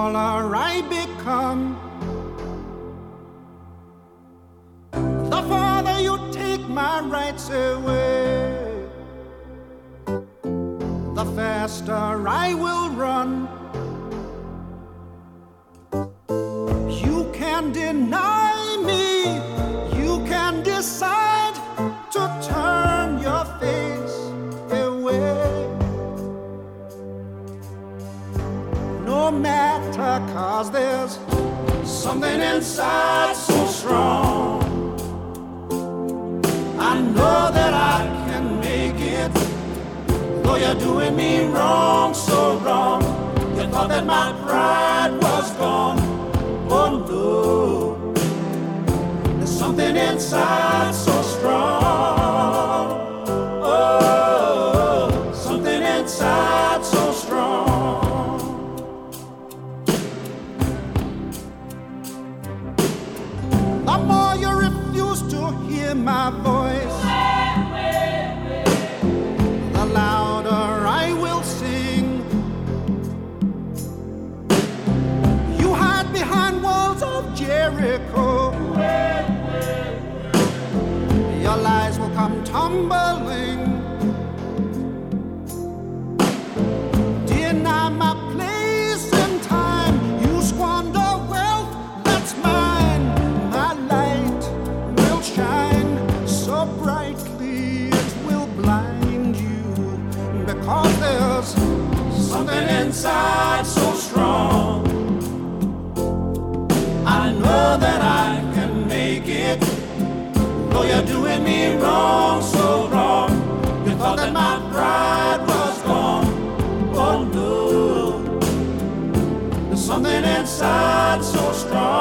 smaller I become, the farther you take my rights away, the faster I will run. You can deny me, you can decide to turn your face away. No matter, 'cause there's something inside so strong. I know that I can make it, though you're doing me wrong, so wrong. You thought that my pride was gone. Oh no, there's something inside so strong. Oh, something inside so strong. The more you refuse to hear my voice, the louder I will sing. You hide behind walls of Jericho, your lies will come tumbling. Deny my place in time, you squander wealth that's mine. My light will shine so brightly it will blind you, because there's something inside so strong. I know that I can make it, though you're doing me wrong, so wrong. You thought that my pride was gone. Oh no, there's something inside so strong.